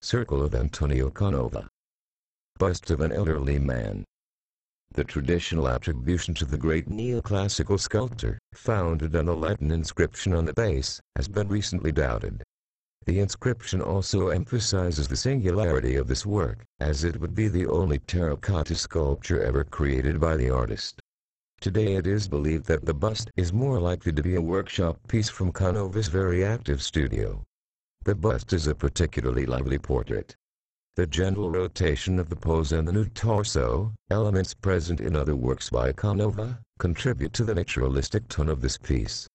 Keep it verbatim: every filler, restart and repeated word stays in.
Circle of Antonio Canova. Bust of an elderly man. The traditional attribution to the great neoclassical sculptor, founded on a Latin inscription on the base, has been recently doubted. The inscription also emphasizes the singularity of this work, as it would be the only terracotta sculpture ever created by the artist. Today it is believed that the bust is more likely to be a workshop piece from Canova's very active studio. The bust is a particularly lively portrait. The gentle rotation of the pose and the nude torso, elements present in other works by Canova, contribute to the naturalistic tone of this piece.